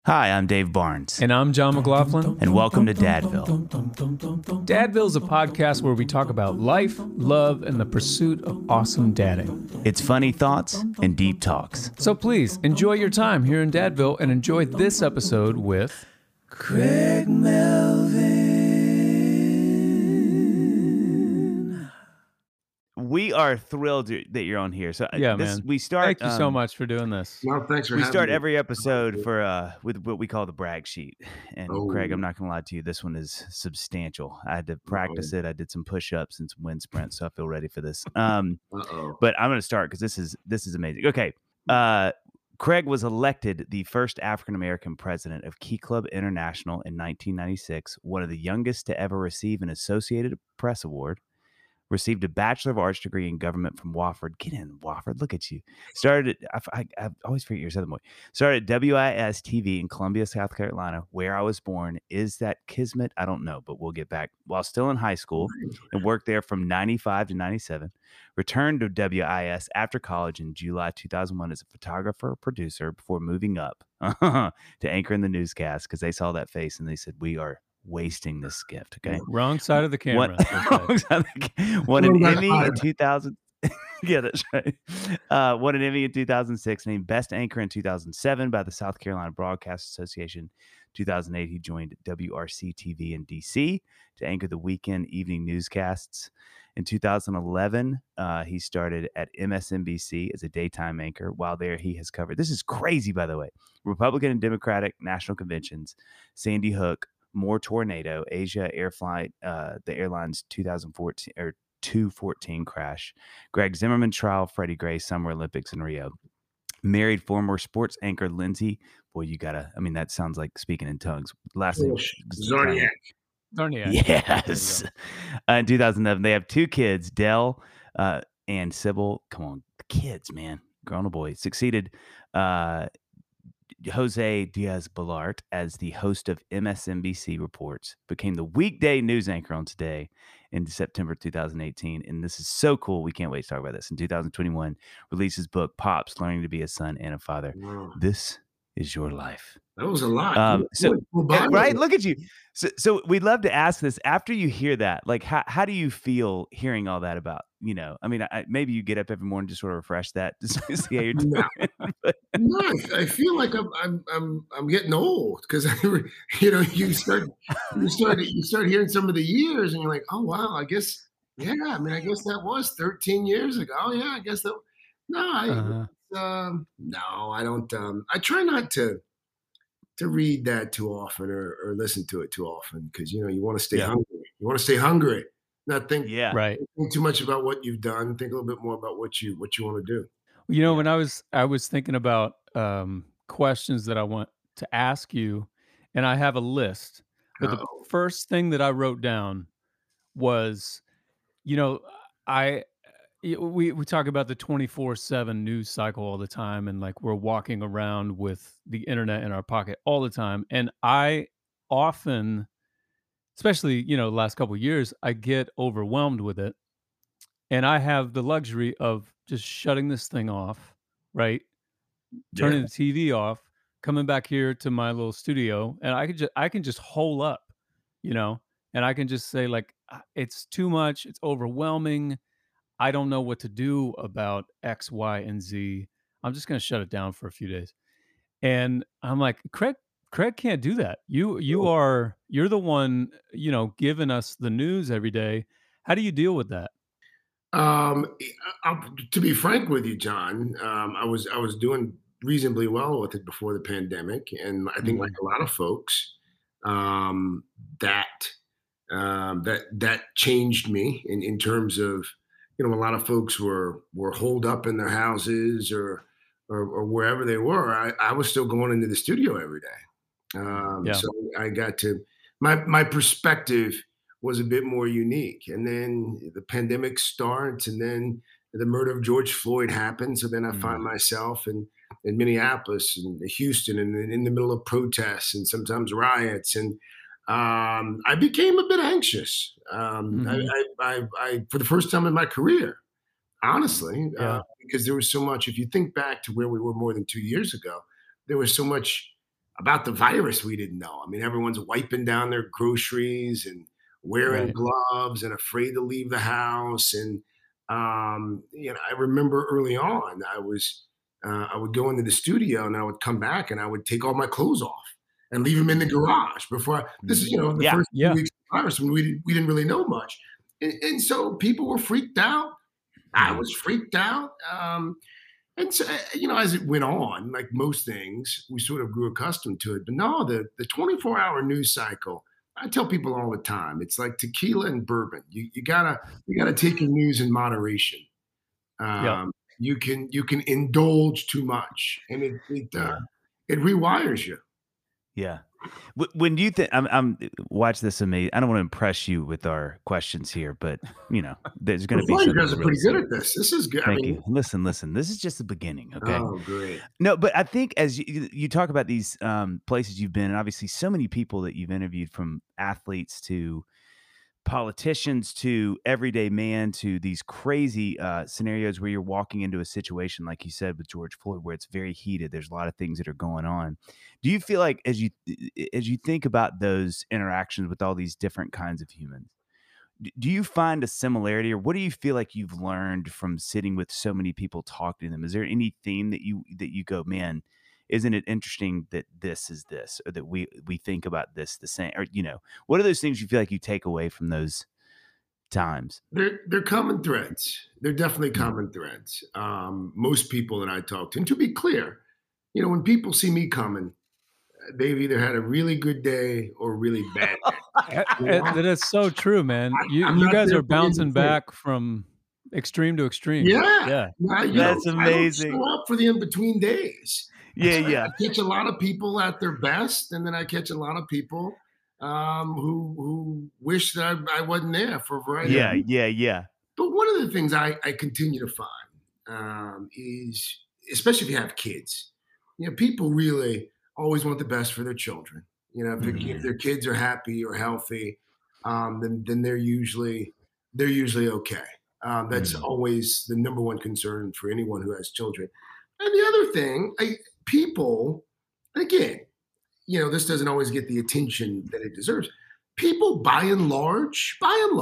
Hi, I'm Dave Barnes. And I'm John McLaughlin. And welcome to Dadville. Dadville's a podcast where we talk about life, love, and the pursuit of awesome dadding. It's funny thoughts and deep talks. So please enjoy your time here in Dadville and enjoy this episode with Craig Melvin. We are thrilled that you're on here. So yeah, man. We start. Thank you so much for doing this. No, thanks for We having start me. every episode with what we call the brag sheet. And Oh. Craig, I'm not gonna lie to you, this one is substantial. I had to practice it. I did some push-ups and some wind sprints, so I feel ready for this. But I'm gonna start because this is amazing. Okay. Craig was elected the first African-American president of Key Club International in 1996, one of the youngest to ever receive an Associated Press Award. Received a Bachelor of Arts degree in government from Wofford. Get in, Wofford. Look at you. Started I always forget your Southern boy. Started at WIS TV in Columbia, South Carolina, where I was born. Is that kismet? I don't know, but we'll get back. While still in high school, and worked there from 95 to 97. Returned to WIS after college in July 2001 as a photographer, producer, before moving up to anchor in the newscast because they saw that face and they said, we are wasting this gift. Okay. Wrong side of the camera. Won an Emmy in 2000. Yeah, that's right. Won an Emmy in 2006. Named Best Anchor in 2007 by the South Carolina Broadcast Association. 2008, he joined WRC TV in DC to anchor the weekend evening newscasts. In 2011, he started at MSNBC as a daytime anchor. While there, he has covered, this is crazy, by the way, Republican and Democratic national conventions, Sandy Hook, More Tornado, Asia Air Flight, the airline's 214 crash, Greg Zimmerman trial, Freddie Gray, Summer Olympics in Rio. Married former sports anchor Lindsay. Boy, you gotta, I mean, that sounds like speaking in tongues. Last name Zarniak. Yes. In 2011, they have two kids, Dell and Sybil. Come on, kids, man. Grown a boy. Succeeded Jose Diaz-Balart as the host of MSNBC Reports, became the weekday news anchor on Today in September 2018. And this is so cool. We can't wait to talk about this. In 2021, released his book, Pops, Learning to be a Son and a Father. Wow. This is your life. That was a lot. Right? Look at you. So we'd love to ask this after you hear that. Like, how do you feel hearing all that about, I mean, maybe you get up every morning to sort of refresh that to see how you're doing. No, I feel like I'm getting old because you start hearing some of the years and you're like, oh wow, I guess that was 13 years ago. Oh yeah, I guess that. No, no, I don't. I try not to read that too often or listen to it too often because you want to stay hungry. You want to stay hungry, not think think too much about what you've done. Think a little bit more about what you want to do. When I was thinking about questions that I want to ask you, and I have a list, but the first thing that I wrote down was, we talk about the 24/7 news cycle all the time, and like we're walking around with the internet in our pocket all the time. And I often, especially, the last couple of years, I get overwhelmed with it. And I have the luxury of just shutting this thing off, right? Turning the TV off, coming back here to my little studio, and I can just hole up, and I can just say like, it's too much, it's overwhelming. I don't know what to do about X, Y, and Z. I'm just going to shut it down for a few days. And I'm like, Craig can't do that. You're the one, giving us the news every day. How do you deal with that? To be frank with you, John, I was doing reasonably well with it before the pandemic, and I think like a lot of folks, that changed me in terms of a lot of folks were holed up in their houses or wherever they were. I was still going into the studio every day, so I got to my perspective was a bit more unique. And then the pandemic starts, and then the murder of George Floyd happened. So then I find myself in Minneapolis and Houston and in the middle of protests and sometimes riots. And I became a bit anxious. I for the first time in my career, honestly, because there was so much. If you think back to where we were more than 2 years ago, there was so much about the virus we didn't know. I mean, everyone's wiping down their groceries and wearing gloves and afraid to leave the house. And I remember early on, I would go into the studio and I would come back and I would take all my clothes off and leave them in the garage this is, the first 2 weeks of the virus when we didn't really know much. And so people were freaked out. I was freaked out. And so, as it went on, like most things, we sort of grew accustomed to it. But no, the 24-hour news cycle, I tell people all the time, it's like tequila and bourbon. You gotta take your news in moderation. You can indulge too much, and it rewires you. Yeah. When do you think I'm watch this amazing? I don't want to impress you with our questions here, but there's going to be. You guys are pretty good at this. This is good. Thank you. Listen. This is just the beginning. Okay. Oh, great. No, but I think as you talk about these places you've been, and obviously so many people that you've interviewed, from athletes to politicians to everyday man, to these crazy scenarios where you're walking into a situation, like you said, with George Floyd, where it's very heated. There's a lot of things that are going on. Do you feel like as you think about those interactions with all these different kinds of humans, do you find a similarity, or what do you feel like you've learned from sitting with so many people, talking to them? Is there any theme that you go, man, isn't it interesting that this is this, or that we think about this the same, or what are those things you feel like you take away from those times? They're common threads. They're definitely common threads. Most people that I talk to, and to be clear, when people see me coming, they've either had a really good day or a really bad day. That is so true, man. You guys are bouncing back from extreme to extreme. Yeah. That's amazing. I don't show up for the in-between days. Yeah. I catch a lot of people at their best, and then I catch a lot of people who wish that I wasn't there for a variety of reasons. Yeah. But one of the things I continue to find is, especially if you have kids, people really always want the best for their children. If their kids are happy or healthy, then they're usually okay. That's always the number one concern for anyone who has children. And the other thing, people, again, this doesn't always get the attention that it deserves. People, by and large,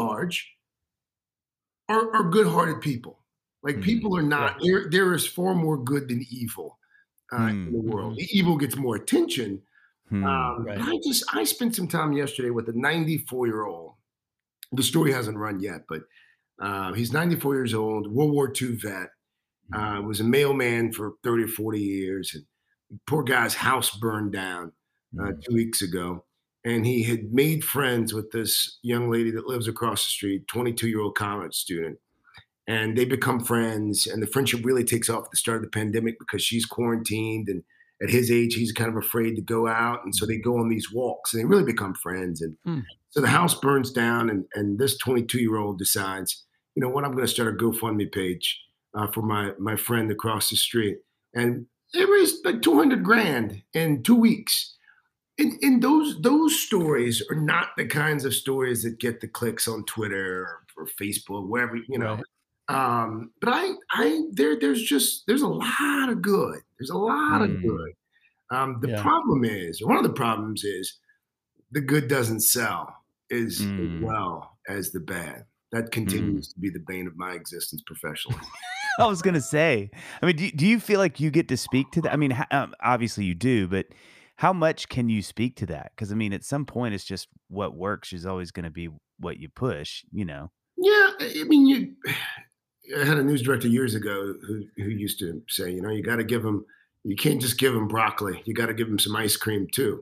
are good-hearted people. Like, people are not. There is far more good than evil in the world. The evil gets more attention. I spent some time yesterday with a 94-year-old. The story hasn't run yet, but he's 94 years old, World War II vet. Was a mailman for 30 or 40 years. And poor guy's house burned down 2 weeks ago. And he had made friends with this young lady that lives across the street, 22-year-old college student. And they become friends. And the friendship really takes off at the start of the pandemic because she's quarantined. And at his age, he's kind of afraid to go out. And so they go on these walks and they really become friends. And so the house burns down. And this 22-year-old decides, what, I'm going to start a GoFundMe page for my friend across the street. And it raised like $200,000 in 2 weeks. And those stories are not the kinds of stories that get the clicks on Twitter or Facebook, wherever, But there's a lot of good. There's a lot of good. The problem is, one of the problems is, the good doesn't sell as well as the bad. That continues to be the bane of my existence professionally. I was going to say, I mean, do you feel like you get to speak to that? I mean, obviously you do, but how much can you speak to that? Because, I mean, at some point, it's just what works is always going to be what you push, Yeah. I mean, I had a news director years ago who used to say, you got to give them, you can't just give them broccoli. You got to give them some ice cream too.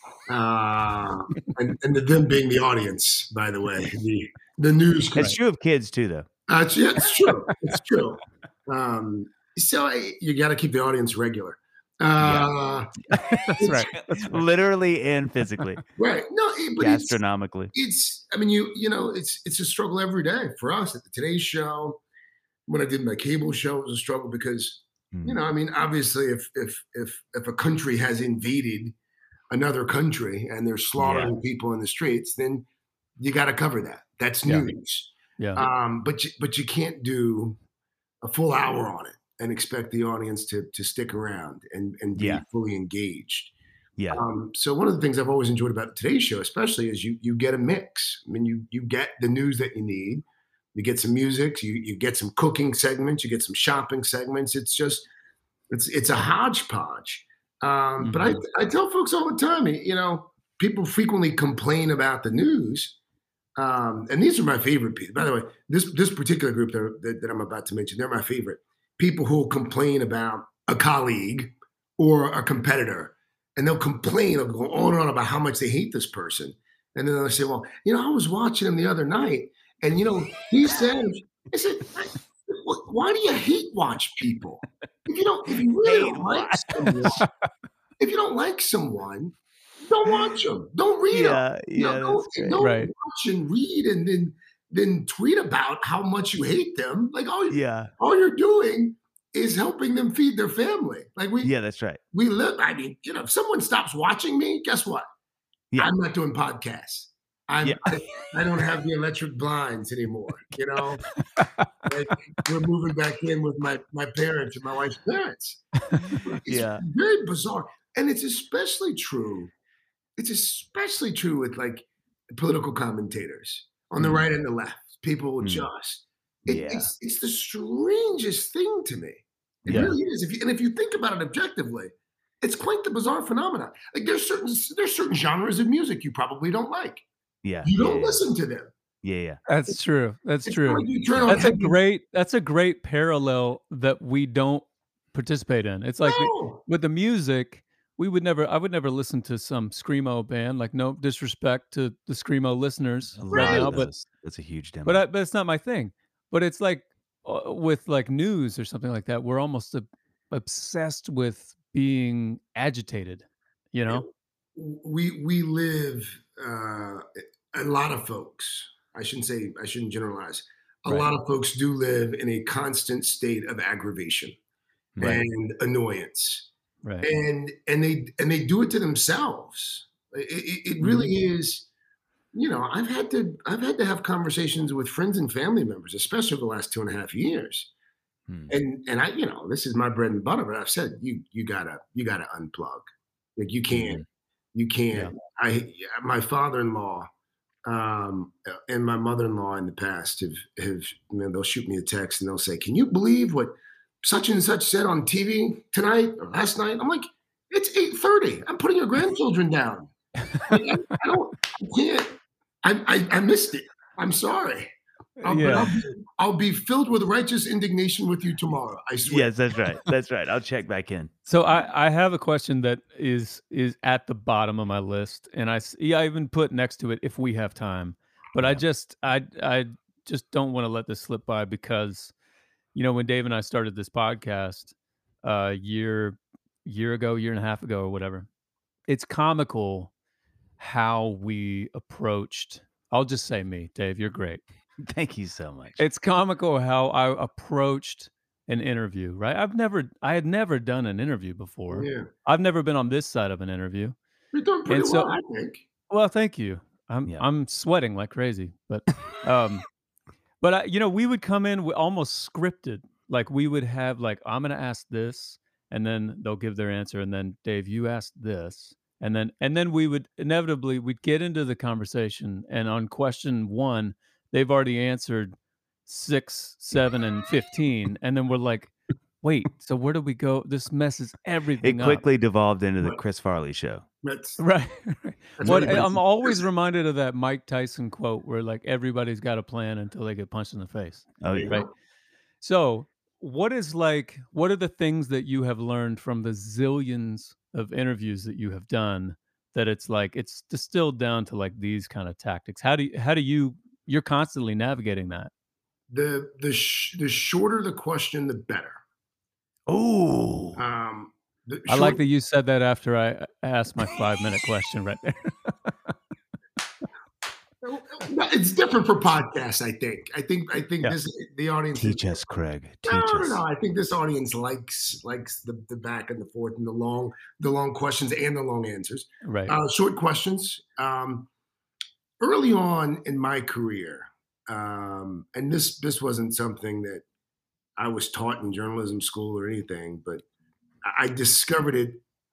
And them being the audience, by the way, the news. It's true of kids too, though. It's true. It's true. So you got to keep the audience regular. That's right. Literally and physically. Right. No, but gastronomically. It's a struggle every day for us at the Today Show. When I did my cable show, it was a struggle because, obviously if a country has invaded another country and they're slaughtering people in the streets, then you got to cover that. That's news. But you can't do a full hour on it and expect the audience to stick around and be fully engaged. Yeah. So one of the things I've always enjoyed about today's show, especially, is you get a mix. I mean, you get the news that you need. You get some music. You get some cooking segments. You get some shopping segments. It's a hodgepodge. But I tell folks all the time, people frequently complain about the news. And these are my favorite people. By the way, this particular group that I'm about to mention, they're my favorite. People who will complain about a colleague or a competitor, and they'll complain, they'll go on and on about how much they hate this person. And then they'll say, well, I was watching him the other night, and he said, I said, why do you hate watch people? If you really don't like someone, if you don't like someone, don't watch them. Don't read them. Don't watch and read and then tweet about how much you hate them. Like all you're doing is helping them feed their family. Like that's right. We live. I mean, if someone stops watching me, guess what? Yeah. I'm not doing podcasts. I don't have the electric blinds anymore. Like, we're moving back in with my parents and my wife's parents. It's very bizarre, and it's especially true. It's especially true with like political commentators on the right and the left. People just it's the strangest thing to me. It really is. If you think about it objectively, it's quite the bizarre phenomenon. Like there's certain genres of music you probably don't like. Yeah. You don't listen to them. Yeah. That's true. That's true. Like that's a great parallel that we don't participate in. It's like with the music, I would never listen to some screamo band. Like, no disrespect to the screamo listeners right now, but that's a huge demo. But it's not my thing. But it's like with like news or something like that, we're almost obsessed with being agitated. We live. A lot of folks. I shouldn't generalize. A lot of folks do live in a constant state of aggravation and annoyance. Right. And they do it to themselves. It really is, I've had to have conversations with friends and family members, especially over the last 2.5 years. And I, this is my bread and butter, but I've said you gotta unplug. Like you can't. My father-in-law and my mother-in-law in the past have they'll shoot me a text and they'll say, "Can you believe what such and such said on TV tonight or last night?" I'm like, it's 8:30. I'm putting your grandchildren down. I can't. I missed it. I'm sorry. I'll be filled with righteous indignation with you tomorrow. I swear. Yes, that's right. That's right. I'll check back in. So I have a question that is at the bottom of my list, and I even put next to it if we have time. But I just don't want to let this slip by because, when Dave and I started this podcast year ago, year and a half ago, or whatever, it's comical how we approached. I'll just say me, Dave. You're great. Thank you so much. It's comical how I approached an interview, right? I had never done an interview before. Yeah. I've never been on this side of an interview. You're doing pretty well, I think. Well, thank you. I'm sweating like crazy, but we would come in almost scripted. Like we would have like, I'm going to ask this, and then they'll give their answer, and then Dave, you asked this, and then we would inevitably we'd get into the conversation, and on question 1, they've already answered 6, 7, and 15, and then we're like, wait, so where do we go? This messes everything up. It quickly devolved into the Chris Farley show. Right. I'm always reminded of that Mike Tyson quote where like everybody's got a plan until they get punched in the face. Oh, yeah. Right. So what are the things that you have learned from the zillions of interviews that you have done that it's like it's distilled down to like these kind of tactics? How do you're constantly navigating that? The shorter the question, the better. Oh, I like that you said that after I asked my 5-minute question right there. It's different for podcasts, I think. I think the audience teach us, Craig. Teach us. No. I think this audience likes the back and the forth and the long questions and the long answers. Right. Short questions. Early on in my career, and this wasn't something that I was taught in journalism school or anything, but I discovered it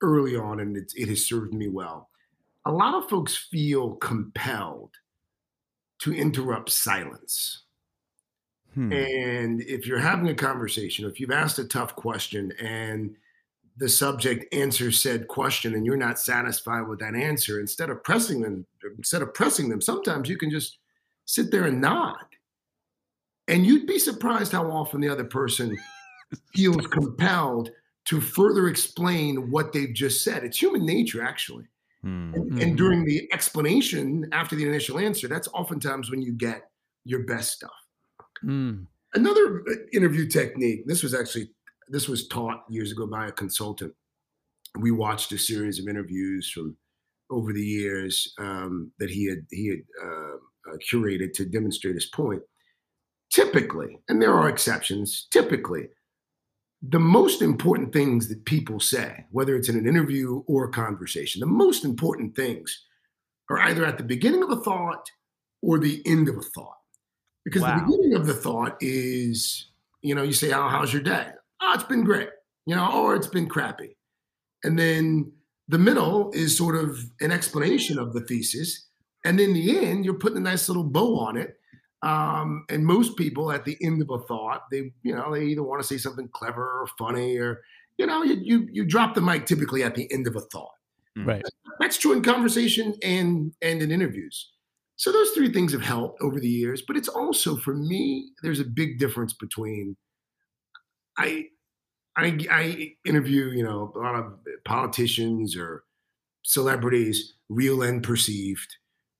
early on, and it has served me well. A lot of folks feel compelled to interrupt silence. And if you're having a conversation, if you've asked a tough question and the subject answers said question and you're not satisfied with that answer, instead of pressing them, sometimes you can just sit there and nod. And you'd be surprised how often the other person feels compelled to further explain what they've just said. It's human nature, actually. And during the explanation after the initial answer, that's oftentimes when you get your best stuff. Another interview technique, this was taught years ago by a consultant. We watched a series of interviews from over the years that he had curated to demonstrate his point. Typically, and there are exceptions, typically, the most important things that people say, whether it's in an interview or a conversation, the most important things are either at the beginning of a thought or the end of a thought. Because the beginning of the thought is, you say, "Oh, how's your day?" "Oh, it's been great," or "It's been crappy." And then the middle is sort of an explanation of the thesis. And then the end, you're putting a nice little bow on it. And most people at the end of a thought, they either want to say something clever or funny, or, you drop the mic typically at the end of a thought. Right. That's true in conversation and in interviews. So those three things have helped over the years, but it's also, for me, there's a big difference between I interview, a lot of politicians or celebrities, real and perceived.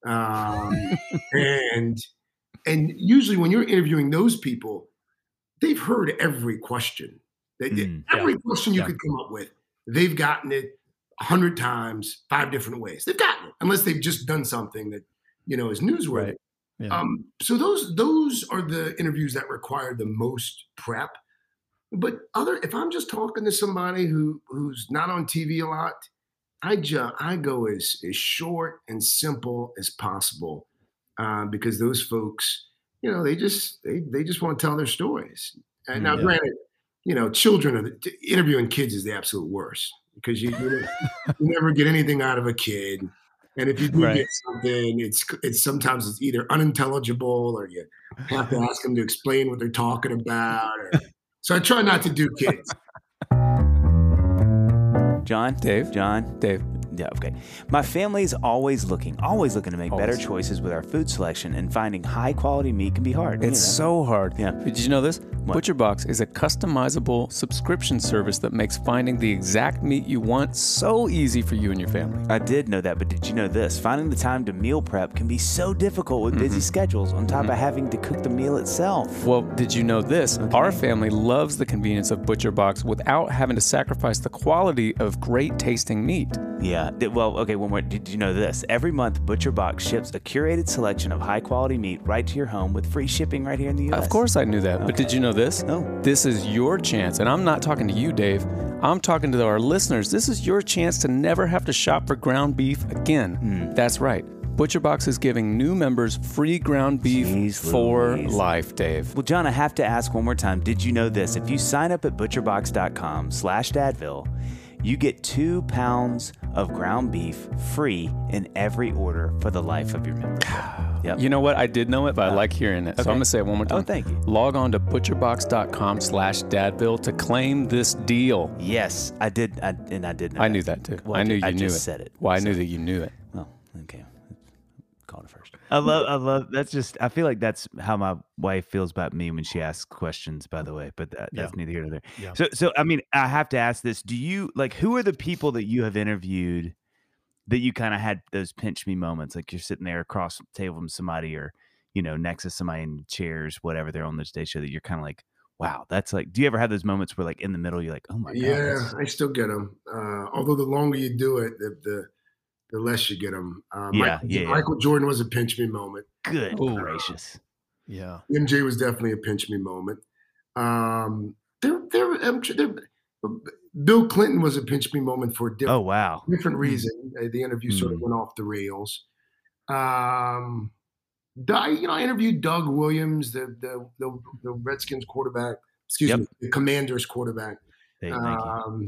And usually when you're interviewing those people, they've heard every question. Every question you could come up with, they've gotten it 100 times, 5 different ways. They've gotten it, unless they've just done something that, is newsworthy. Right. Yeah. So those are the interviews that require the most prep. But if I'm just talking to somebody who's not on TV a lot, I go as short and simple as possible, because those folks, they just want to tell their stories. And now, granted, children interviewing kids is the absolute worst, because you never get anything out of a kid. And if you do get something, it's sometimes it's either unintelligible, or you have to ask them to explain what they're talking about. So I try not to do kids. Dave. Yeah, okay. My family is always looking to make better choices with our food selection, and finding high quality meat can be hard. It's so hard. Yeah. Did you know this? ButcherBox is a customizable subscription service that makes finding the exact meat you want so easy for you and your family. I did know that, but did you know this? Finding the time to meal prep can be so difficult with busy schedules, on top of having to cook the meal itself. Well, did you know this? Okay. Our family loves the convenience of ButcherBox without having to sacrifice the quality of great tasting meat. Yeah. Well, okay, one more. Did you know this? Every month, ButcherBox ships a curated selection of high-quality meat right to your home with free shipping right here in the U.S. Of course I knew that, but did you know this? No. This is your chance, and I'm not talking to you, Dave. I'm talking to our listeners. This is your chance to never have to shop for ground beef again. That's right. ButcherBox is giving new members free ground beef for life, Dave. Well, John, I have to ask one more time. Did you know this? If you sign up at butcherbox.com/Dadville, you get 2 pounds of ground beef free in every order for the life of your membership. Yep. You know what? I did know it, but I like hearing it. Okay. So I'm going to say it one more time. Oh, thank you. Log on to butcherbox.com/Dadville to claim this deal. Yes, I did. I did know I knew that too. Well, I knew you I knew just it. said it. Well, I knew that you knew it. Oh, okay. Call it first. I love, I feel like that's how my wife feels about me when she asks questions, by the way, but that's neither here nor there. Yeah. So, I mean, I have to ask this. Who are the people that you have interviewed that you kind of had those pinch me moments? Like you're sitting there across the table from somebody, or, next to somebody in chairs, whatever, they're on the stage show, that you're kind of like, wow, that's like, do you ever have those moments where like in the middle, you're like, oh my God. Yeah, I still get them. Although the longer you do it, the less you get them. Michael Jordan was a pinch me moment. Good gracious. Yeah. MJ was definitely a pinch me moment. Bill Clinton was a pinch me moment for a different reason. The interview sort of went off the rails. I interviewed Doug Williams, the Redskins quarterback. The Commanders quarterback. Hey, thank you.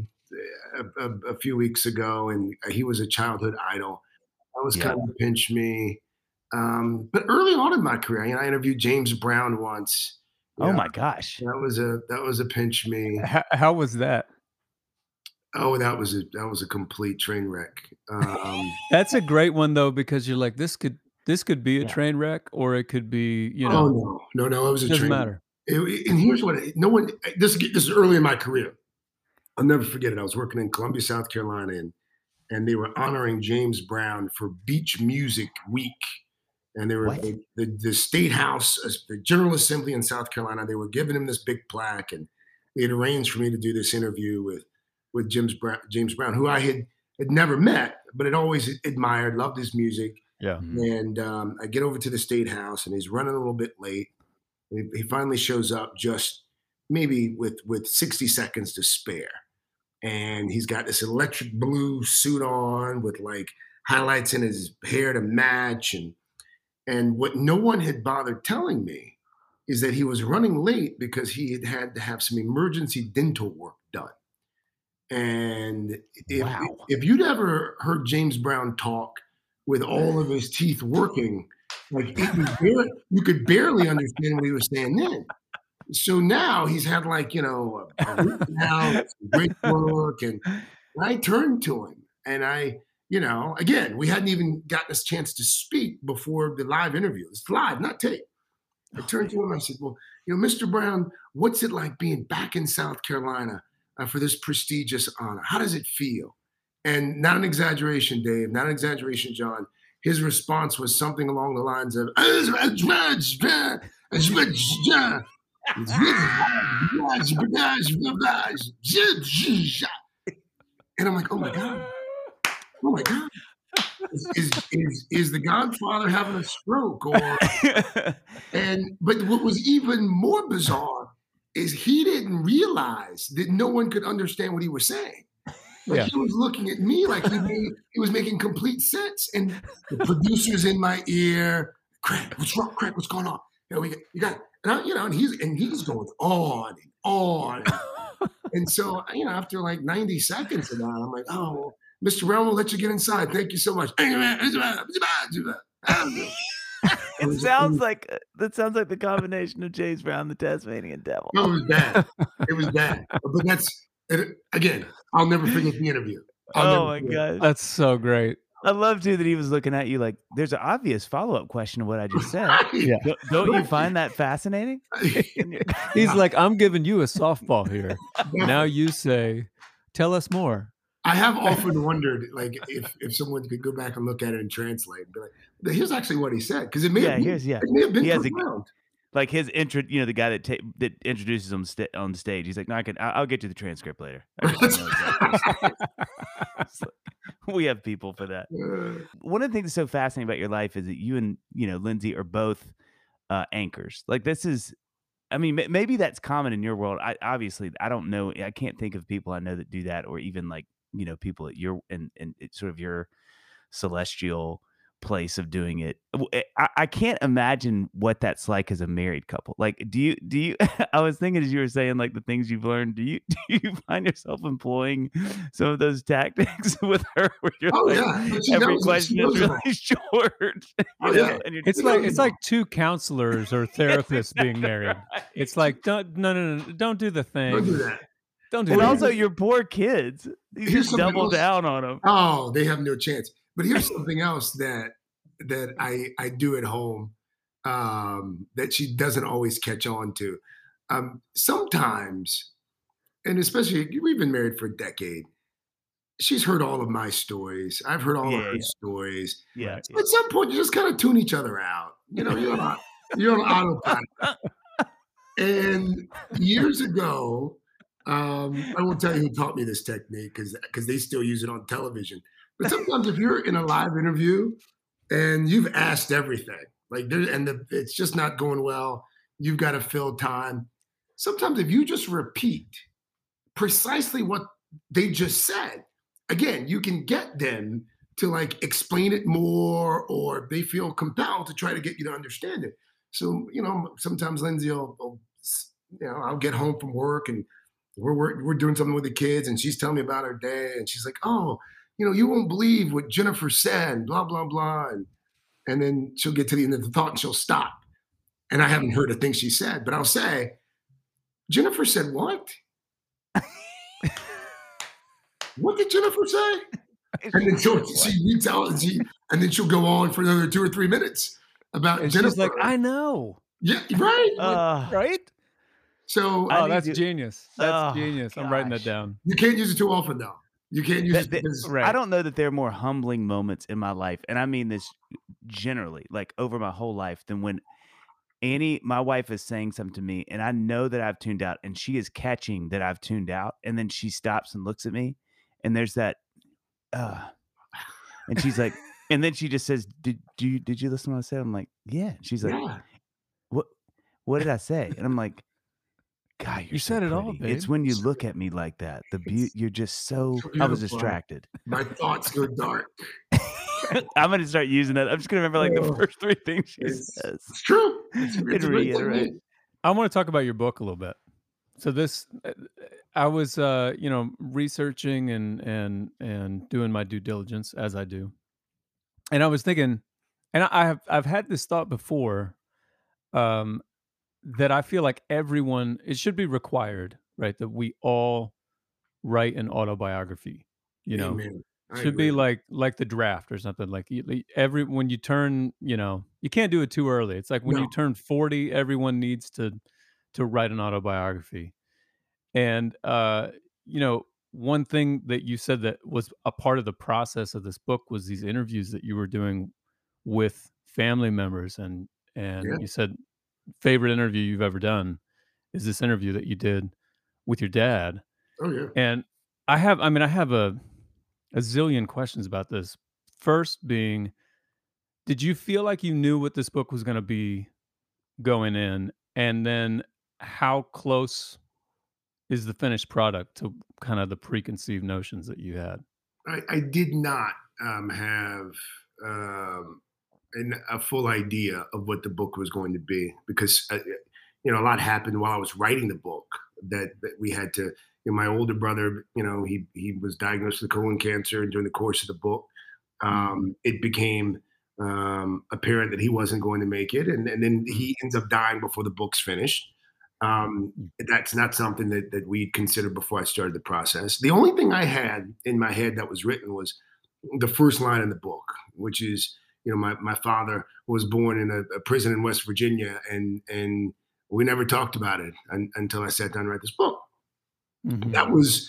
a few weeks ago, and he was a childhood idol. That was kind of pinch me. But early on in my career, I interviewed James Brown once. Oh my gosh, that was a pinch me. How was that? Oh, that was a complete train wreck. That's a great one though, because you're like, this could be a train wreck, or it could be, you know. Oh no, it was a doesn't train matter. And here's what no one. This is early in my career. I'll never forget it. I was working in Columbia, South Carolina, and they were honoring James Brown for Beach Music Week. And they were the state house, the General Assembly in South Carolina. They were giving him this big plaque, and they had arranged for me to do this interview with James Brown, who I had never met, but had always admired, loved his music. Yeah. And I get over to the state house, and he's running a little bit late. He finally shows up just maybe with 60 seconds to spare. And he's got this electric blue suit on with like highlights in his hair to match. And what no one had bothered telling me is that he was running late because he had to have some emergency dental work done. And if you'd ever heard James Brown talk with all of his teeth working, like you could barely understand what he was saying then. So now he's had like, a root canal, great work. And I turned to him and again, we hadn't even gotten a chance to speak before the live interview. It's live, not tape. I turned to him. I said, well, Mr. Brown, what's it like being back in South Carolina for this prestigious honor? How does it feel? And not an exaggeration, Dave, not an exaggeration, John. His response was something along the lines of, and I'm like, oh my God. Is the Godfather having a stroke? But what was even more bizarre is he didn't realize that no one could understand what he was saying. Like he was looking at me like he was making complete sense. And the producer's in my ear. Craig, what's wrong? Craig, what's going on? You got it. And he's going on and on. And so, after like 90 seconds of that, I'm like, oh, Mr. Brown will let you get inside. Thank you so much. It sounds like the combination of James Brown, the Tasmanian Devil. No, it was bad. It was bad. But again, I'll never forget the interview. Oh my gosh. That's so great. I love too that he was looking at you like there's an obvious follow-up question to what I just said. Yeah. Don't you find that fascinating? He's like, I'm giving you a softball here. Now you say, tell us more. I have often wondered, like, if someone could go back and look at it and translate, and be like, here's actually what he said, because it may have been profound. Like his intro, the guy that introduces him on the stage. He's like, no, I'll get you the transcript later. We have people for that. One of the things that's so fascinating about your life is that you and Lindsay are both anchors. Like this is, maybe that's common in your world. I don't know. I can't think of people I know that do that, or even like people at your and sort of your celestial place of doing it. I can't imagine what that's like as a married couple. Like, do you I was thinking as you were saying like the things you've learned, do you find yourself employing some of those tactics with her where you're every question is really short? It's like two counselors or therapists being married. Right. It's like don't do the thing. Don't do that. Don't do and that. Also your poor kids. You just double down on them. Oh, they have no chance. But here's something else that I do at home that she doesn't always catch on to. Sometimes, and especially we've been married for a decade, she's heard all of my stories. I've heard all of her stories. Yeah. So at some point, you just kind of tune each other out. You're on autopilot. And years ago, I won't tell you who taught me this technique because they still use it on television. But sometimes if you're in a live interview and you've asked everything, it's just not going well, you've got to fill time. Sometimes if you just repeat precisely what they just said, again, you can get them to like explain it more, or they feel compelled to try to get you to understand it. So, sometimes Lindsay I'll get home from work and we're doing something with the kids, and she's telling me about her day, and she's like, "Oh, you won't believe what Jennifer said, blah blah blah," and then she'll get to the end of the thought and she'll stop, and I haven't heard a thing she said, but I'll say, "Jennifer said what? What did Jennifer say?" And then she reads out, and then she'll go on for another 2 or 3 minutes about And Jennifer. she's like, "I know." Yeah, right. Right? So that's genius. That's genius. I'm writing that down. You can't use it too often, though. You can't use it because I don't know that there are more humbling moments in my life, and I mean this generally, like over my whole life, than when Annie, my wife, is saying something to me, and I know that I've tuned out, and she is catching that I've tuned out, and then she stops and looks at me, and there's that, and she's like, and then she just says, "Did you listen to what I said?" I'm like, "Yeah." She's like, yeah. "What did I say?" And I'm like, "God, You said it all, pretty." babe. It's when you look at me like that. You're just so. I was distracted. My thoughts go dark. I'm gonna start using that. I'm just gonna remember like the first 3 things she says. It's true. It's And reiterate. I want to talk about your book a little bit. So this, I was, researching and doing my due diligence as I do, and I was thinking, and I've had this thought before, that I feel like it should be required, right, that we all write an autobiography. Amen. Should be like the draft or something. Like when you turn, you can't do it too early. It's like when you turn 40, everyone needs to write an autobiography. And one thing that you said that was a part of the process of this book was these interviews that you were doing with family members, and you said favorite interview you've ever done is this interview that you did with your dad. Oh yeah. And I have a zillion questions about this. First being, did you feel like you knew what this book was going to be going in? And then how close is the finished product to kind of the preconceived notions that you had? I did not have a full idea of what the book was going to be because a lot happened while I was writing the book that we had to. My older brother, he was diagnosed with colon cancer, and during the course of the book, it became apparent that he wasn't going to make it, and then he ends up dying before the book's finished. That's not something that we considered before I started the process. The only thing I had in my head that was written was the first line in the book, which is, my father was born in a prison in West Virginia, and we never talked about it until I sat down to write this book. Mm-hmm. That was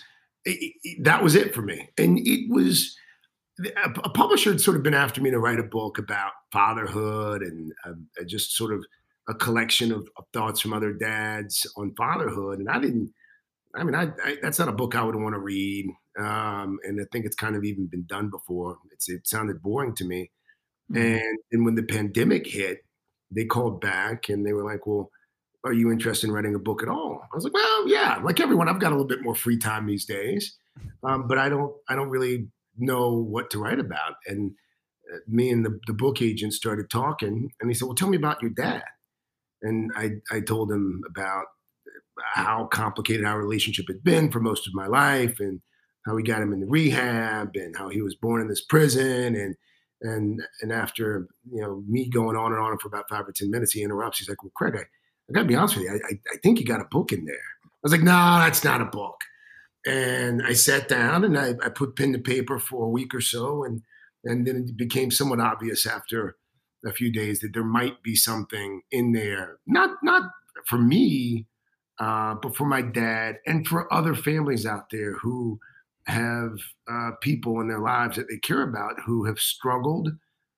it for me. And it was a publisher had sort of been after me to write a book about fatherhood and just sort of a collection of thoughts from other dads on fatherhood. And that's not a book I would want to read. And I think it's kind of even been done before. It sounded boring to me. Mm-hmm. And when the pandemic hit, they called back and they were like, "Well, are you interested in writing a book at all?" I was like, "Well, yeah, like everyone, I've got a little bit more free time these days, but I don't really know what to write about." And me and the book agent started talking, and he said, "Well, tell me about your dad." And I told him about how complicated our relationship had been for most of my life, and how we got him into rehab, and how he was born in this prison, and after me going on and on for about 5 or 10 minutes, he interrupts. He's like, "Well, Craig, I got to be honest with you. I think you got a book in there." I was like, "No, that's not a book." And I sat down and I put pen to paper for a week or so, and then it became somewhat obvious after a few days that there might be something in there, not for me, but for my dad and for other families out there who have people in their lives that they care about who have struggled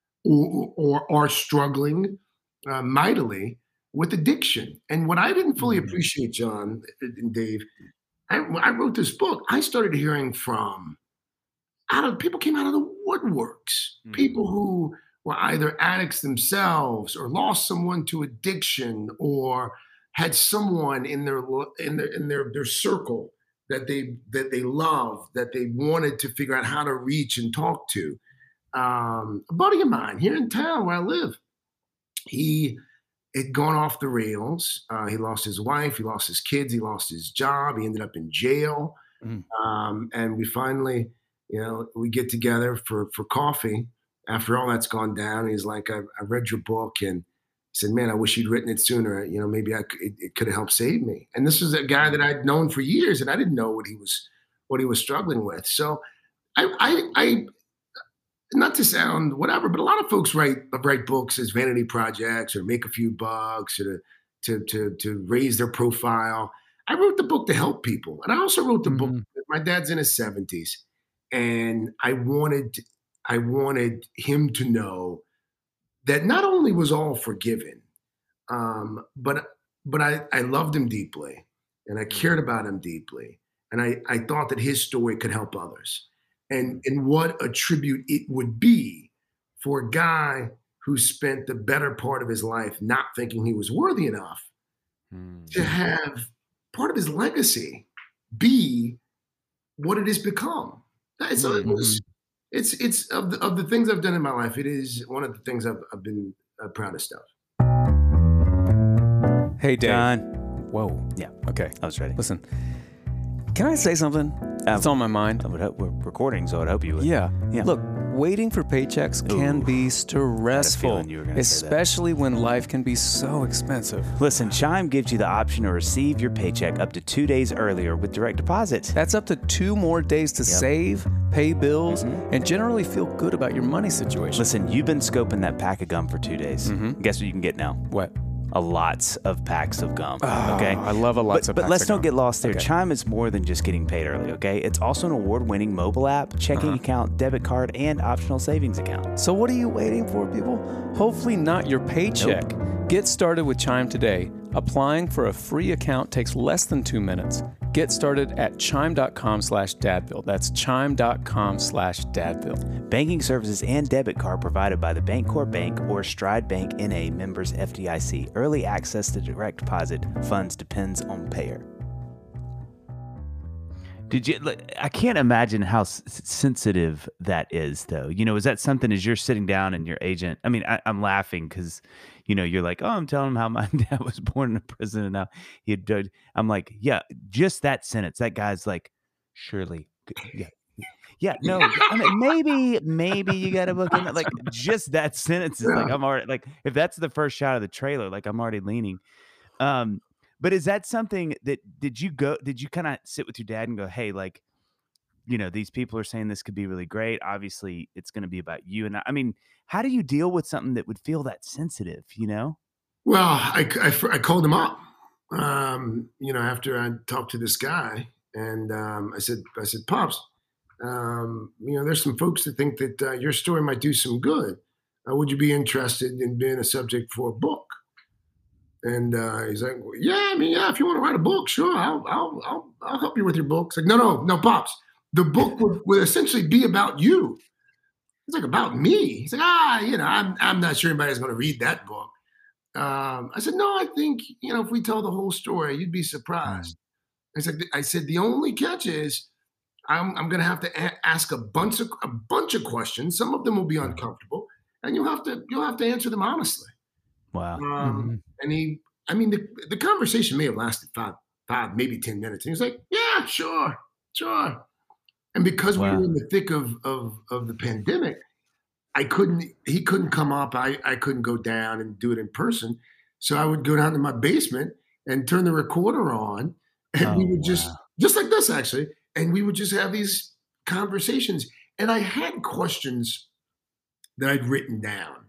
or are struggling mightily with addiction. And what I didn't fully appreciate, John and Dave, I wrote this book. I started hearing from people came out of the woodworks, people who were either addicts themselves or lost someone to addiction or had someone in their circle that they love, that they wanted to figure out how to reach and talk to. A buddy of mine here in town where I live, he had gone off the rails. He lost his wife, he lost his kids, he lost his job, he ended up in jail. And we finally, we get together for coffee after all that's gone down. He's like, I read your book, and he said, man, I wish you'd written it sooner. Maybe it could have helped save me. And this was a guy that I'd known for years, and I didn't know what he was struggling with. So I not to sound whatever, but a lot of folks write books as vanity projects or make a few bucks or to raise their profile. I wrote the book to help people, and I also wrote the book. My dad's in his 70s, and I wanted him to know that not only was all forgiven, but I loved him deeply, and I cared about him deeply, and I thought that his story could help others. And what a tribute it would be for a guy who spent the better part of his life not thinking he was worthy enough to have part of his legacy be what it has become. It's of the things I've done in my life, it is one of the things I've been proudest of. Hey, Dave. John. Whoa. Yeah. Okay. I was ready. Listen, can I say something? It's on my mind. I would hope we're recording, so I'd hope you would. Yeah. Look, waiting for paychecks can be stressful, especially when life can be so expensive. Listen, Chime gives you the option to receive your paycheck up to 2 days earlier with direct deposit. That's up to 2 more days to save, pay bills, and generally feel good about your money situation. Listen, you've been scoping that pack of gum for 2 days. Guess what you can get now? What? A lots of packs of gum. Oh, okay, I love a lots of packs But let's of gum. not get lost there. Okay. Chime is more than just getting paid early, okay? It's also an award-winning mobile app, checking account, debit card, and optional savings account. So what are you waiting for, people? Hopefully not your paycheck. Nope. Get started with Chime today. Applying for a free account takes less than 2 minutes. Get started at chime.com/dadville. That's chime.com/dadville. Banking services and debit card provided by the Bancorp Bank or Stride Bank N.A. members FDIC. Early access to direct deposit funds depends on payer. I can't imagine how sensitive that is, though. Is that something as you're sitting down and your agent? I mean, I'm laughing because, you're like, oh, I'm telling him how my dad was born in a prison and now he had died. I'm like, yeah, just that sentence. That guy's like, surely, yeah, no, I mean, maybe you got to book him. Like, just that sentence is like, I'm already like, if that's the first shot of the trailer, like I'm already leaning. But is that something that did you kind of sit with your dad and go, hey, like, these people are saying this could be really great. Obviously, it's going to be about you. And I mean, how do you deal with something that would feel that sensitive, Well, I called him up, after I talked to this guy. And I said, Pops, there's some folks that think that your story might do some good. Would you be interested in being a subject for a book? And he's like, well, yeah, if you want to write a book, sure, I'll help you with your book. It's like, no, Pops, the book would essentially be about you. It's like, about me. He's like, I'm not sure anybody's going to read that book. I said, no, I think, if we tell the whole story, you'd be surprised. I said, the only catch is I'm going to have to ask a bunch of questions. Some of them will be uncomfortable, and you'll have to answer them honestly. Wow. And the conversation may have lasted five, maybe 10 minutes. And he was like, yeah, sure. And because we were in the thick of the pandemic, he couldn't come up. I couldn't go down and do it in person. So I would go down to my basement and turn the recorder on, and we would just like this actually, and we would just have these conversations. And I had questions that I'd written down.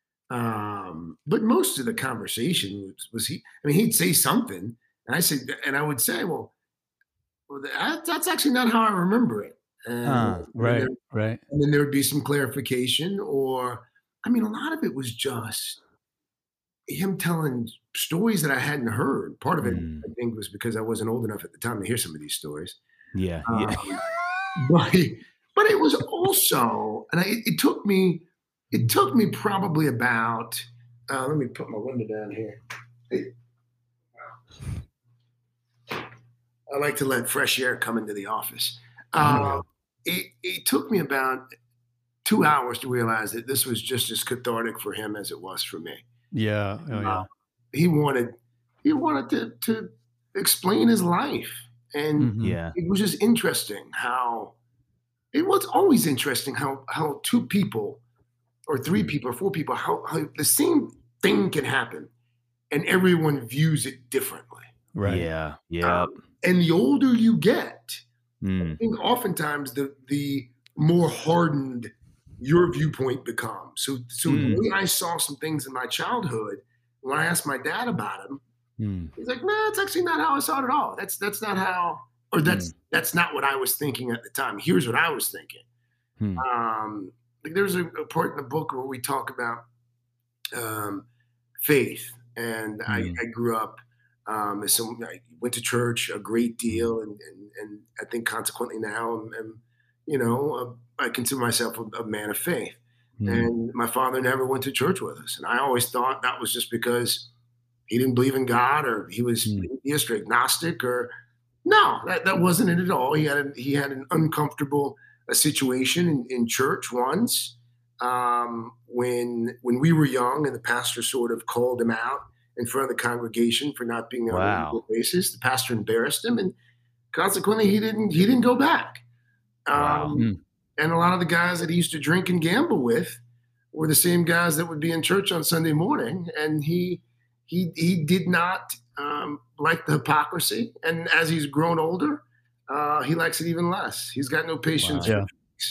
But most of the conversation was he'd say something, and I would say, well, that's actually not how I remember it. Right. And then there would be some clarification, or, a lot of it was just him telling stories that I hadn't heard. Part of it, I think, was because I wasn't old enough at the time to hear some of these stories. Yeah. But it was also, and it took me probably about, let me put my window down here. I like to let fresh air come into the office. It took me about 2 hours to realize that this was just as cathartic for him as it was for me. Yeah. Oh, yeah. he wanted to explain his life. And it was just interesting how it was always interesting how two people or three people or four people, how the same thing can happen and everyone views it differently. Right. Yeah. Yeah. And the older you get, I think oftentimes the more hardened your viewpoint becomes. So the way I saw some things in my childhood, when I asked my dad about them, he's like, "No, it's actually not how I saw it at all. That's not how, or that's not what I was thinking at the time. Here's what I was thinking." Like there's a part in the book where we talk about faith, and I grew up I went to church a great deal, and I think consequently now I consider myself a man of faith. And my father never went to church with us, and I always thought that was just because he didn't believe in God, or he was atheist or agnostic, or no, that wasn't it at all. He had an uncomfortable situation in church once when we were young, and the pastor sort of called him out in front of the congregation for not being on a regular basis. The pastor embarrassed him, and consequently, he didn't go back. And a lot of the guys that he used to drink and gamble with were the same guys that would be in church on Sunday morning, and he did not like the hypocrisy. And as he's grown older, he likes it even less. He's got no patience. Wow.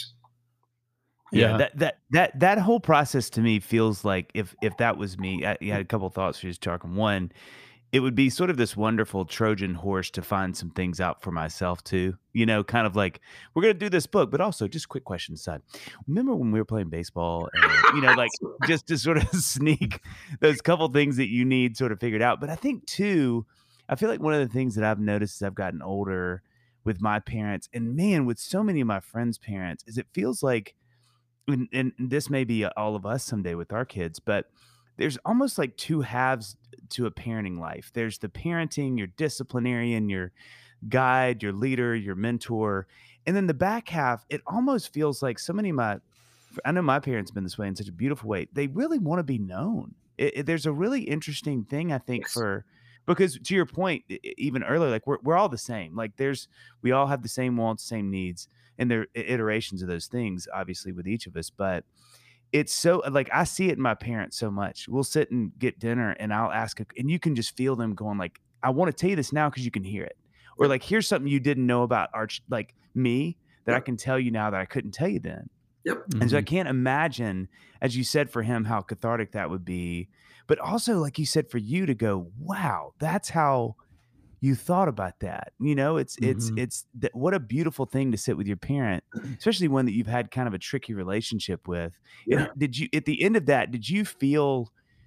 Yeah. That whole process to me feels like if that was me, I had a couple of thoughts for you talking. One, it would be sort of this wonderful Trojan horse to find some things out for myself too. Kind of like, we're going to do this book, but also just quick question aside. Remember when we were playing baseball and, like just to sort of sneak those couple things that you need sort of figured out. But I think too, I feel like one of the things that I've noticed as I've gotten older with my parents, and man, with so many of my friends' parents, is it feels like, and this may be all of us someday with our kids, but there's almost like two halves to a parenting life. There's the parenting, your disciplinarian, your guide, your leader, your mentor. And then the back half, it almost feels like so many I know my parents have been this way in such a beautiful way. They really want to be known. There's a really interesting thing, I think, because to your point, even earlier, like we're all the same. Like we all have the same wants, same needs, and there are iterations of those things, obviously, with each of us. But it's so, like, I see it in my parents so much. We'll sit and get dinner, and I'll ask, and you can just feel them going like, "I want to tell you this now because you can hear it," or like, "Here's something you didn't know about me that I can tell you now that I couldn't tell you then." Yep. And so I can't imagine, as you said, for him, how cathartic that would be, but also, like you said, for you to go, "Wow, that's how you thought about that." It's what a beautiful thing to sit with your parent, especially one that you've had kind of a tricky relationship with. Yeah. Did you, at the end of that, did you feel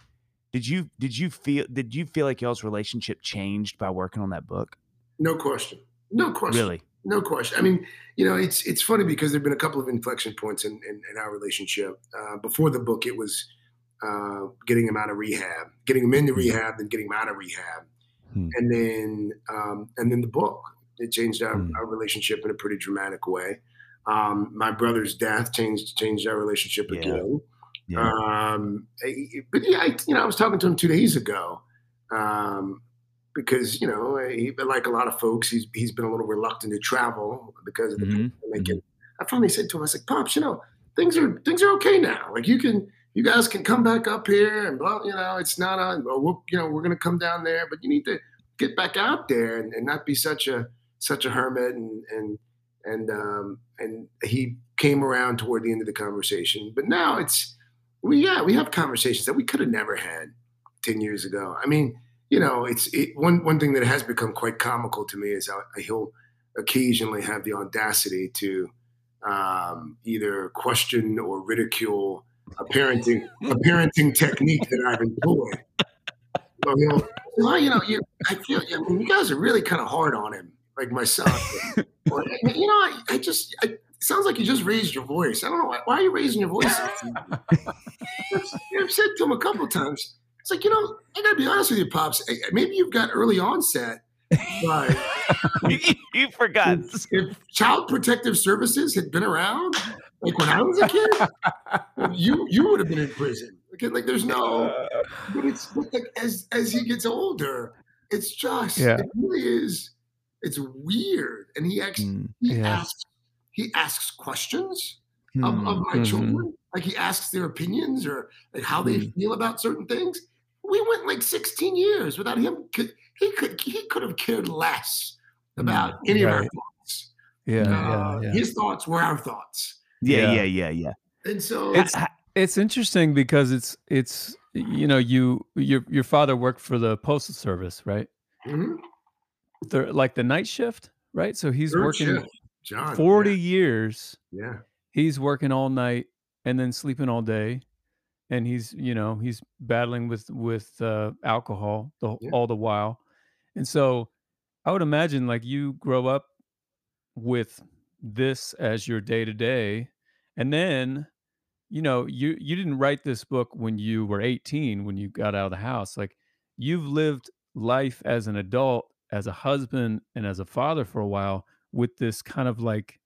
like y'all's relationship changed by working on that book? No question. Really? No question. I mean, it's funny because there've been a couple of inflection points in our relationship. Before the book, it was getting him out of rehab, getting him into rehab, then getting him out of rehab. And then the book, it changed our relationship in a pretty dramatic way. My brother's death changed our relationship again. Yeah. But yeah, I was talking to him 2 days ago because like a lot of folks, he's been a little reluctant to travel because of the pandemic. And I finally said to him, I was like, "Pops, things are okay now. Like you guys can come back up here and blah, it's not on, or we're going to come down there, but you need to get back out there and not be such a hermit." And he came around toward the end of the conversation, but now we have conversations that we could have never had 10 years ago. I mean, one thing that has become quite comical to me is he'll occasionally have the audacity to either question or ridicule a parenting technique that I've employed. I feel, you guys are really kind of hard on him, like my son. It sounds like you just raised your voice. I don't know why are you raising your voice? I've said to him a couple of times. It's like, I gotta be honest with you, Pops. Maybe you've got early onset, but you forgot. If Child Protective Services had been around, Like when I was a kid, you would have been in prison. Like there's no, but like as he gets older, it's just it really is. It's weird, and he asks questions of my children. Like he asks their opinions or like how they feel about certain things. We went like 16 years without him. He could have cared less about any of our thoughts. His thoughts were our thoughts. Yeah. And so it's interesting because it's you know, your father worked for the Postal Service, right? Like the night shift, right? So he's working 40 years. Yeah. He's working all night and then sleeping all day. And he's battling with alcohol all the while. And so I would imagine like you grow up with this as your day to day. And then, you didn't write this book when you were 18, when you got out of the house. Like you've lived life as an adult, as a husband and as a father for a while with this kind of like,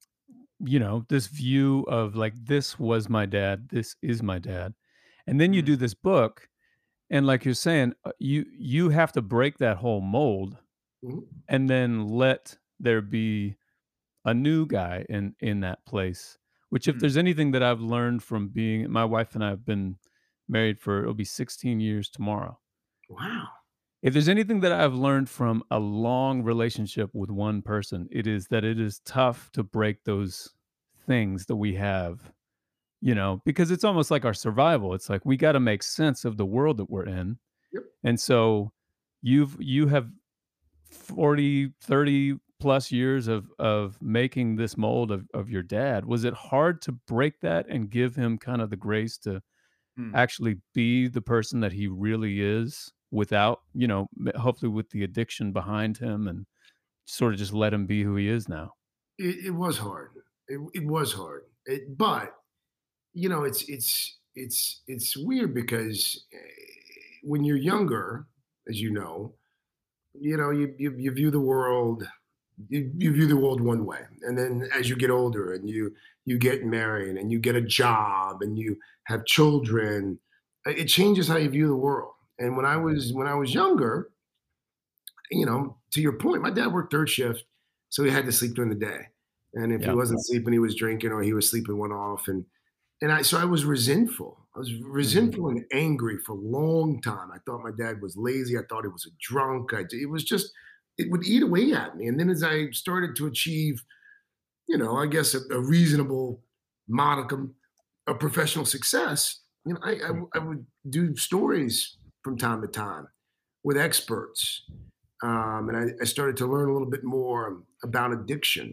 this view of like, this was my dad, this is my dad. And then you do this book, and like you're saying, you have to break that whole mold, and then let there be a new guy in that place. Which, if there's anything that I've learned from being, my wife and I have been married it'll be 16 years tomorrow. Wow. If there's anything that I've learned from a long relationship with one person, it is that it is tough to break those things that we have. Because it's almost like our survival. It's like we got to make sense of the world that we're in. Yep. And so you have 40, 30 plus years of making this mold of your dad. Was it hard to break that and give him kind of the grace to actually be the person that he really is without, hopefully with the addiction behind him, and sort of just let him be who he is now? It was hard. It was hard. But it's weird because when you're younger, as you view the world, you view the world one way, and then as you get older and you get married and you get a job and you have children, it changes how you view the world. And when I was younger, to your point, my dad worked third shift, so he had to sleep during the day, and if he wasn't sleeping, he was drinking or he was sleeping one off, so I was resentful. I was resentful and angry for a long time. I thought my dad was lazy. I thought he was a drunk. It would eat away at me. And then as I started to achieve, I guess a reasonable modicum of professional success, I would do stories from time to time with experts. And I started to learn a little bit more about addiction.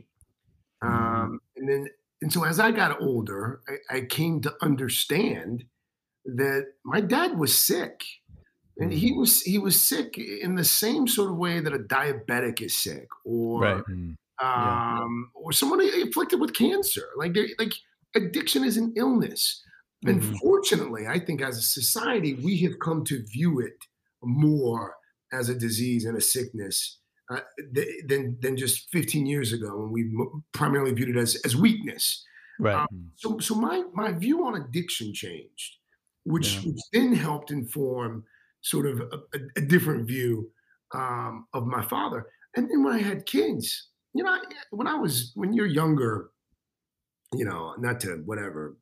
And so as I got older, I came to understand that my dad was sick. And he was sick in the same sort of way that a diabetic is sick, or or somebody afflicted with cancer. Like addiction is an illness. And fortunately, I think as a society, we have come to view it more as a disease and a sickness than just 15 years ago, when we primarily viewed it as weakness. Right. So my view on addiction changed, which then helped inform sort of a different view of my father. And then when I had kids, when you're younger, not to whatever,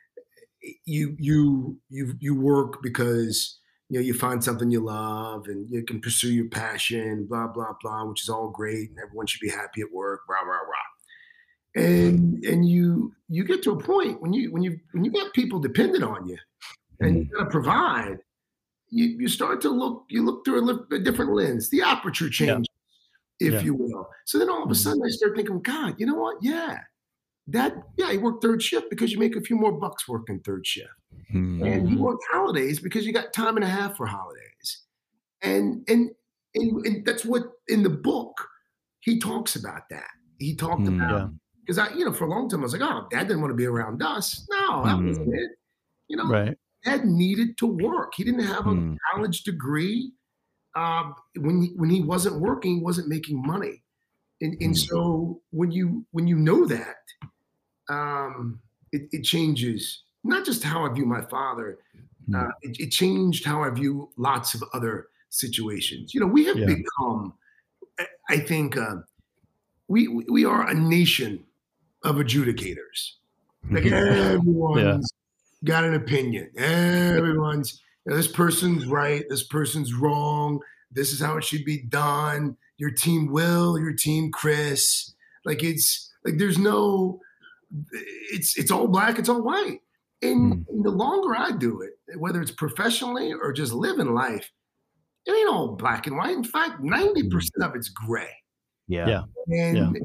you work because you find something you love and you can pursue your passion, blah, blah, blah, which is all great. And everyone should be happy at work, rah, rah, rah. And you get to a point when you got people dependent on you and you gotta provide, you start to look through a different lens. The aperture changes, if you will. So then all of a sudden I start thinking, God, you know what? Yeah. You work third shift because you make a few more bucks working third shift. And you work holidays because you got time and a half for holidays. And that's what in the book he talks about that. He talked about, because for a long time I was like, oh, Dad didn't want to be around us. No, that wasn't it. Right. Dad needed to work. He didn't have a college degree. When he wasn't working, he wasn't making money. And so when you know that, it changes not just how I view my father. It changed how I view lots of other situations. We have become, I think, we are a nation of adjudicators. Like everyone's got an opinion. Everyone's, this person's right, this person's wrong. This is how it should be done. Your team Will, your team Chris. Like there's no, it's all black, it's all white. And the longer I do it, whether it's professionally or just living life, it ain't all black and white. In fact, 90% of it's gray. And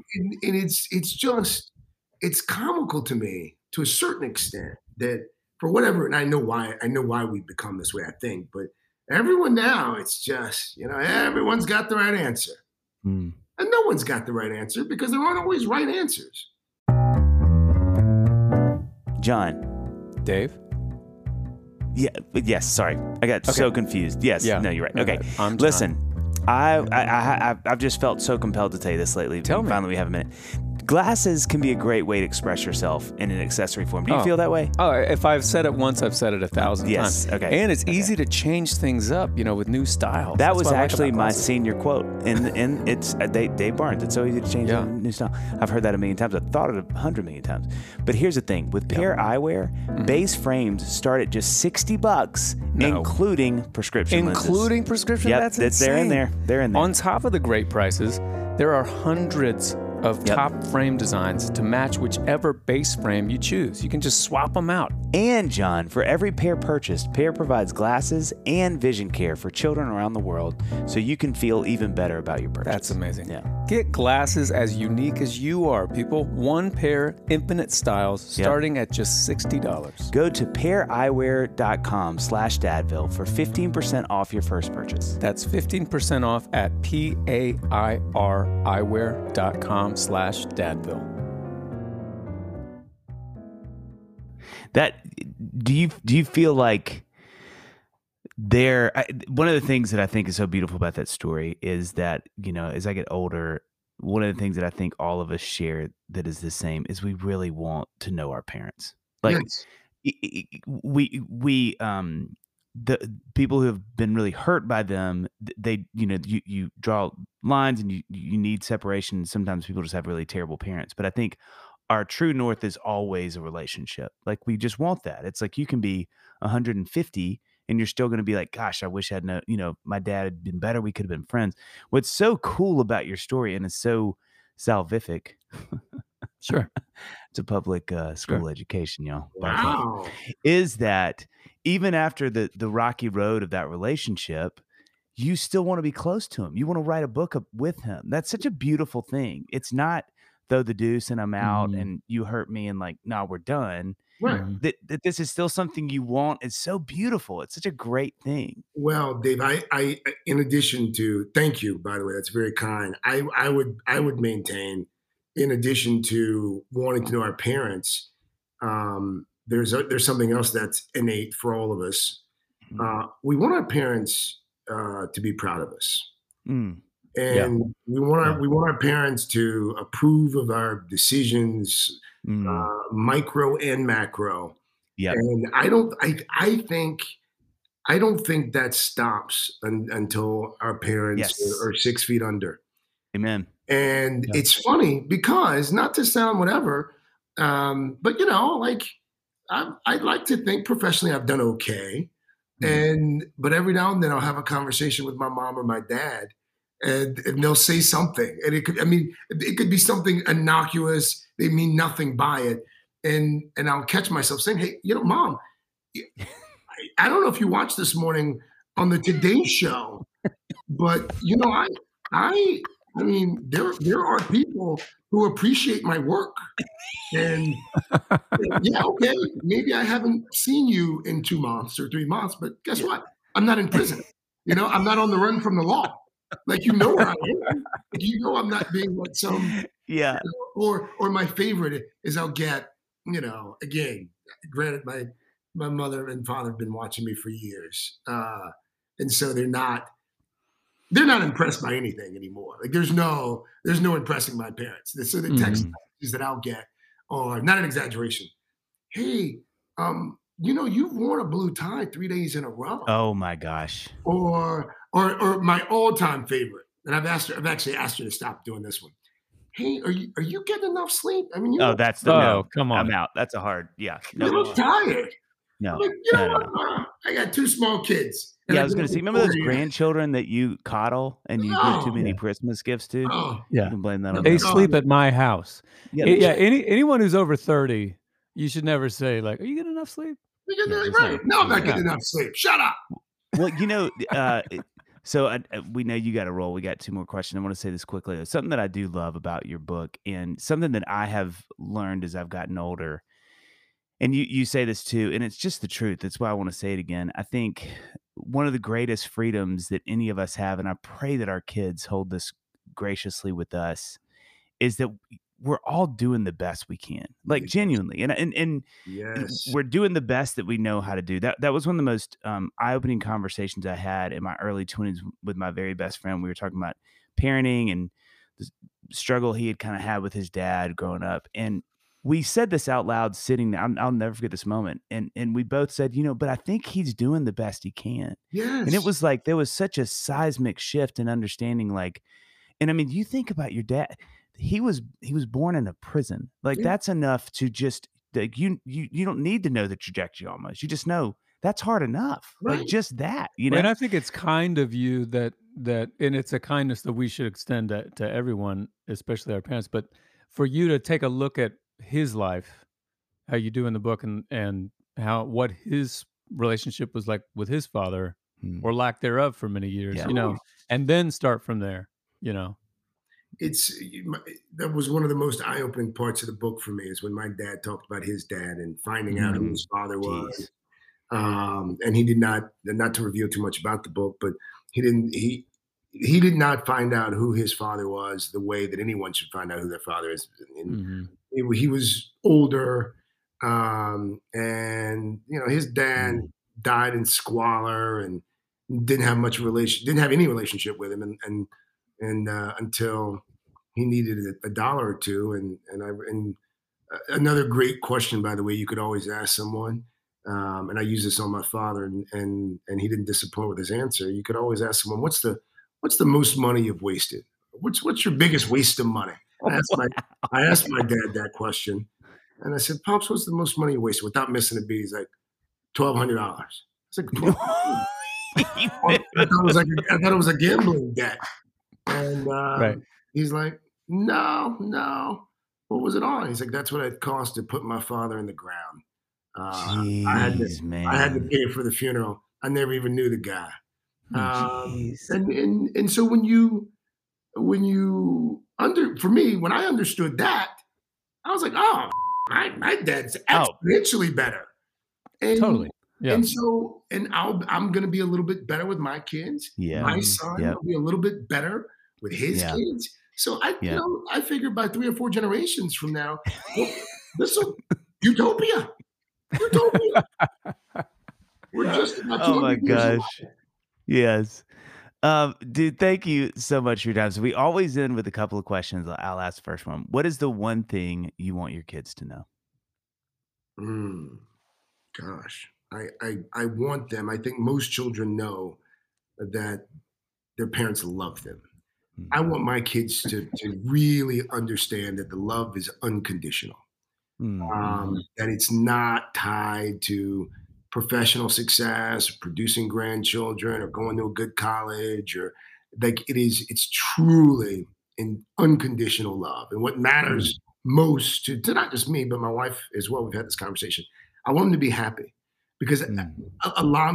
it's comical to me to a certain extent that for whatever, and I know why we've become this way, I think, but everyone now, it's just, everyone's got the right answer. And no one's got the right answer because there aren't always right answers. John. Dave? Yeah. Yes. Sorry. I got so confused. Yes. Yeah. No, you're right. Okay. Listen, I've just felt so compelled to tell you this lately. Tell me. Finally, we have a minute. Glasses can be a great way to express yourself in an accessory form. Do you feel that way? Oh, if I've said it once, I've said it 1,000 times. Okay. And it's easy to change things up, with new styles. That was actually my senior quote. And it's Dave Barnes. It's so easy to change new style. I've heard that 1 million times. I've thought it 100 million times. But here's the thing. With Pair Eyewear, base frames start at just $60, including prescription lenses. Including prescription? Yep, That's insane. They're in there. They're in there. On top of the great prices, there are hundreds of top frame designs to match whichever base frame you choose. You can just swap them out. And John, for every pair purchased, Pair provides glasses and vision care for children around the world so you can feel even better about your purchase. That's amazing. Yeah. Get glasses as unique as you are, people. One pair, infinite styles, starting at just $60. Go to paireyewear.com/Dadville for 15% off your first purchase. That's 15% off at paireyewear.com/Dadville. That do you feel like one of the things that I think is so beautiful about that story is that, as I get older, one of the things that I think all of us share that is the same is we really want to know our parents. Like the people who have been really hurt by them, they, you draw lines and you need separation. Sometimes people just have really terrible parents, but I think our true north is always a relationship. Like we just want that. It's like you can be 150 and you're still going to be like, gosh, I wish I had my dad had been better. We could have been friends. What's so cool about your story, and it's so salvific. Sure. It's a public school education, y'all. Wow. Is that even after the rocky road of that relationship, you still want to be close to him. You want to write a book with him. That's such a beautiful thing. It's not throw the deuce and I'm out and you hurt me and like, no, we're done. Right. That this is still something you want. It's so beautiful. It's such a great thing. Well, Dave, I in addition to, thank you, by the way, that's very kind. I would maintain, in addition to wanting to know our parents, there's something else that's innate for all of us. We want our parents to be proud of us. And we want our parents to approve of our decisions, micro and macro. Yeah. And I don't think that stops until our parents are 6 feet under. Amen. And it's funny because, not to sound whatever, but I'd like to think professionally I've done okay. But every now and then I'll have a conversation with my mom or my dad, and they'll say something, and it could be something innocuous. They mean nothing by it, and I'll catch myself saying, "Hey, Mom, I don't know if you watched this morning on the Today Show, but I mean, there are people who appreciate my work, and okay, maybe I haven't seen you in 2 months or 3 months, but guess what? I'm not in prison. I'm not on the run from the law. Like, where I am. I'm not being like some or my favorite is I'll get, again, granted my mother and father have been watching me for years, and so they're not impressed by anything anymore. Like there's no impressing my parents. So the text messages that I'll get are not an exaggeration. hey, you've worn a blue tie 3 days in a row. Oh my gosh. Or my all-time favorite, and I've actually asked her to stop doing this one. Hey, are you getting enough sleep? I mean, Oh, that's the no. Come on. I'm out. That's a hard. Yeah. No, you look tired. No. I'm like, what? I got 2 small kids. Yeah, I was going to say, remember those grandchildren that you coddle and you give too many Christmas gifts to? Yeah. You can blame that on They them. sleep at my house. Yeah. Anyone who's over 30, you should never say, like, are you getting enough sleep? Right. No, I'm not getting enough sleep. Shut up. Well, so we know you got to roll. We got 2 more questions. I want to say this quickly. There's something that I do love about your book, and something that I have learned as I've gotten older. And you say this too, and it's just the truth. That's why I want to say it again. I think one of the greatest freedoms that any of us have, and I pray that our kids hold this graciously with us, is that we're all doing the best we can, like genuinely, and yes, we're doing the best that we know how to do. That was one of the most eye-opening conversations I had in my early 20s with my very best friend. We were talking about parenting and the struggle he had kind of had with his dad growing up, and we said this out loud sitting there. I'll never forget this moment. And we both said, but I think he's doing the best he can. Yes. And it was like, there was such a seismic shift in understanding, like, and I mean, you think about your dad, he was born in a prison. Like that's enough to just, like, you don't need to know the trajectory almost. You just know that's hard enough. Right. Like just that, And I think it's kind of you that, and it's a kindness that we should extend to everyone, especially our parents, but for you to take a look at his life, how you do in the book, and what his relationship was like with his father or lack thereof for many years, and then start from there, that was one of the most eye-opening parts of the book for me, is when my dad talked about his dad and finding out who his father was. And he did not to reveal too much about the book, but he did not find out who his father was the way that anyone should find out who their father is. And he was older, and his dad died in squalor and didn't have any relationship with him, and until he needed a dollar or two. And another great question, by the way, you could always ask someone. And I use this on my father, and he didn't disappoint with his answer. You could always ask someone, what's the most money you've wasted? What's your biggest waste of money? I asked my dad that question, and I said, Pops, what's the most money you wasted? Without missing a beat, he's like, $1,200. I was like, I thought it was a gambling debt. And he's like, no. What was it on? He's like, that's what it cost to put my father in the ground. I had to pay for the funeral. I never even knew the guy. And so for me, when I understood that, I was like, oh, my dad's exponentially better. And, totally. Yeah. And so, I'm going to be a little bit better with my kids. Yeah. My son will be a little bit better with his kids. So I figured by 3 or 4 generations from now, this will utopia. We're just about oh my gosh. Yes. Dude, thank you so much for your time. So we always end with a couple of questions. I'll ask the first one. What is the one thing you want your kids to know? Gosh, I want them. I think most children know that their parents love them. I want my kids to really understand that the love is unconditional. That it's not tied to professional success, producing grandchildren, or going to a good college, or like it's truly an unconditional love. And what matters most to not just me, but my wife as well, we've had this conversation. I want them to be happy, because a lot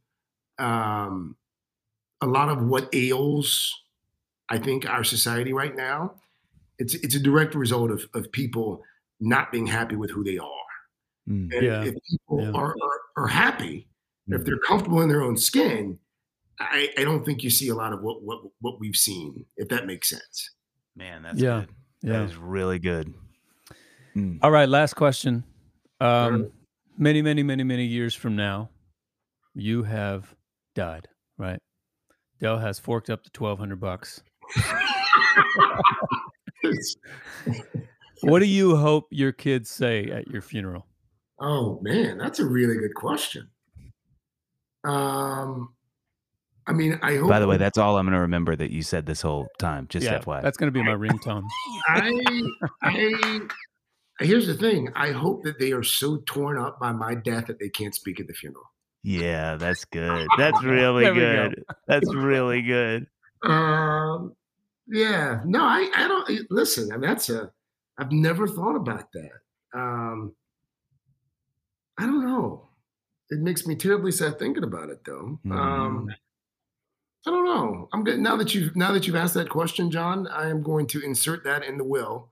of what ails, I think, our society right now, it's a direct result of people not being happy with who they are. And if people are happy, if they're comfortable in their own skin, I don't think you see a lot of what we've seen, if that makes sense. Man, that's good. That is really good. All right, last question. Many, many, many, many years from now, you have died, right? Dell has forked up the $1,200. What do you hope your kids say at your funeral? Oh man, that's a really good question. I mean, I hope. By the way, that's all I'm going to remember that you said this whole time. Just FYI. That's going to be my ringtone. Here's the thing. I hope that they are so torn up by my death that they can't speak at the funeral. Yeah, that's good. That's really good. That's really good. Yeah. No, I don't listen. I mean, I've never thought about that. I don't know. It makes me terribly sad thinking about it, though. I don't know. I'm good now that you've asked that question, John. I am going to insert that in the will.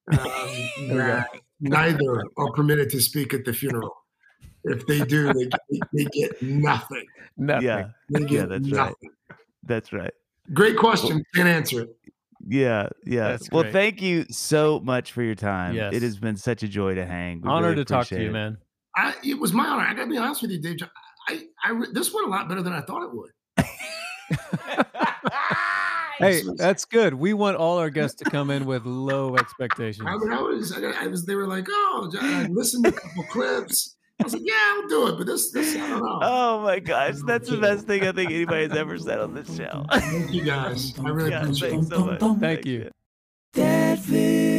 Neither are permitted to speak at the funeral. If they do, they get nothing. Nothing. Yeah, that's nothing. right. That's right. Great question. Can't answer it. Yeah. Well, thank you so much for your time. Yes. It has been such a joy to hang. Honor to talk to you, man. It was my honor. I got to be honest with you, Dave. This went a lot better than I thought it would. Hey, that's good. We want all our guests to come in with low expectations. I was. They were like, "Oh, I listened to a couple clips." I was like, "Yeah, I'll do it," but this, I don't know. Oh my gosh, that's the best thing I think anybody's ever said on this show. Thank you guys. I really appreciate it. Thanks so much. Thank you. That